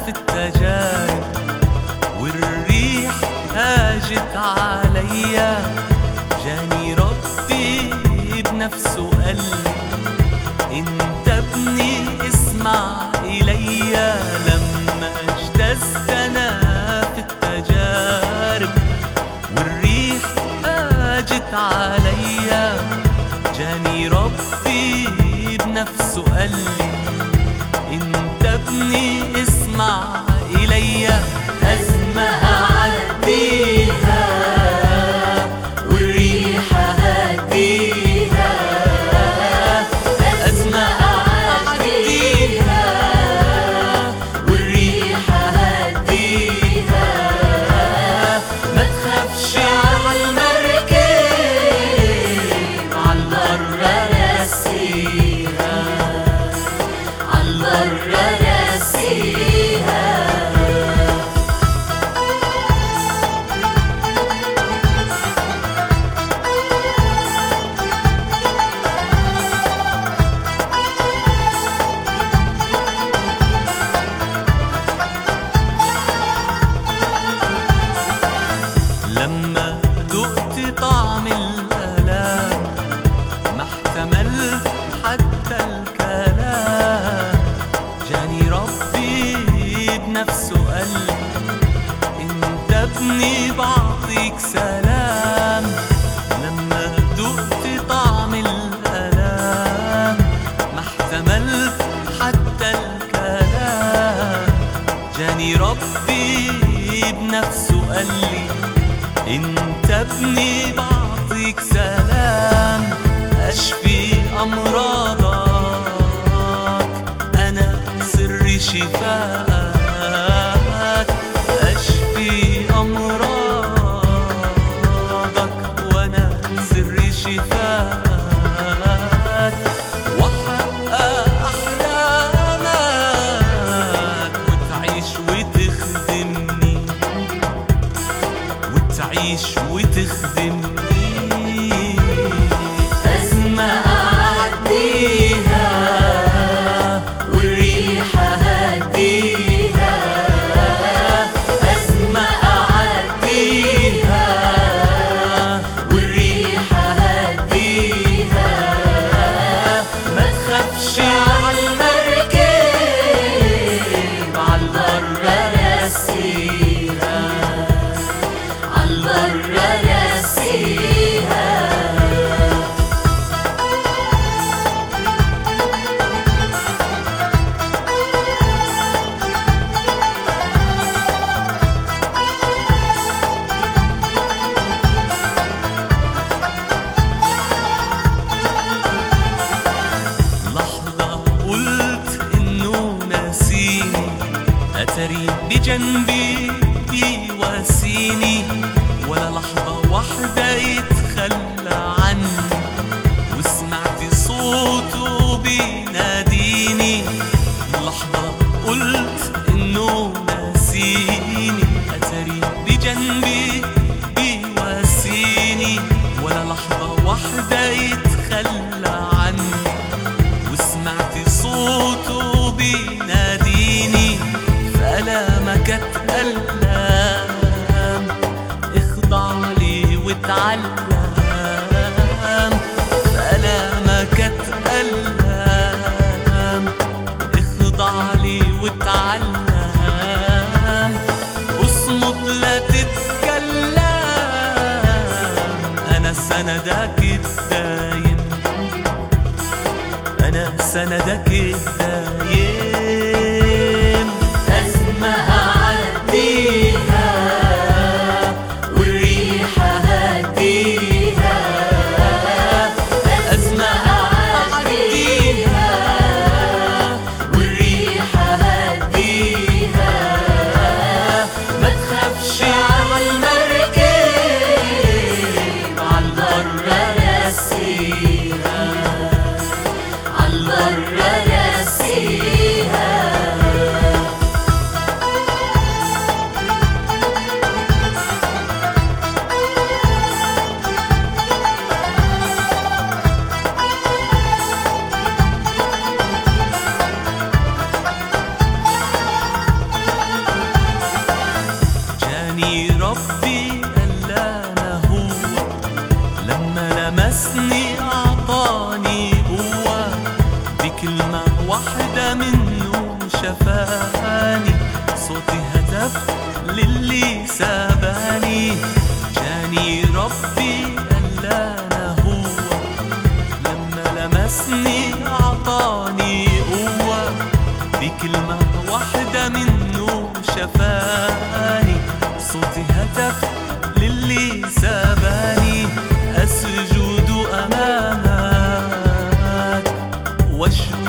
في التجارب، والريح هاجت عليا. جاني ربي بنفسه قالي انت ابني اسمع اليا. لما اجتزت انا في التجارب والريح هاجت عليا، جاني ربي بنفسه قالي انت ابني اسمع اليا. أزمة أعديها والريح هديها، أزمة أعديها والريح هديها. ما تخافش على المركب، عالبر راسيها، عالبر راسيها. لما دقت طعم الآلام ما احتملت حتى الكلام، جاني ربي بنفسه قالي انت ابني بعطيك سلام. لما دقت طعم الآلام ما احتملت حتى الكلام، جاني ربي بنفسه قالي انت ابني بعطيك سلام. اشفي امراضك انا سر شفاءك، اشفي امراضك وانا سر شفاءك. واحقق احلامك وتعيش وتخدمني، وتعيش وتخدمني. أزمة أعديها والريح هديها، أزمة أعديها والريح هديها. ما تخافش على المركب، عالبر راسيها، عالبر راسيها. لحظة قلت إنه ناسيني، أتري بجنبي بيواسيني. ولا لحظة واحدة يتخلى عني، وسمعت صوته بيناديني. لحظة قلت إنه ناسيني، أتري بجنبي بيواسيني. ولا لحظة واحدة يتخلى عني، وسمعت صوته بيناديني. فألامك اتألم، اخضع لي واتعلم. فألامك اتألم، اخضع لي واتعلم. اصمت لا تتكلم، أنا سندك الدايم، أنا سندك الدايم. أزمة أعديها والريح هديها، أزمة أعديها والريح هديها. ما تخافش على المركب، عالبر راسيها، عالبر راسيها. للي ساباني. جاني ربي قلانا هو لما لمسني عطاني قوة، بكلمة واحدة منه شفاني. صوتي هتف للي ساباني، أسجد أمامك واشكر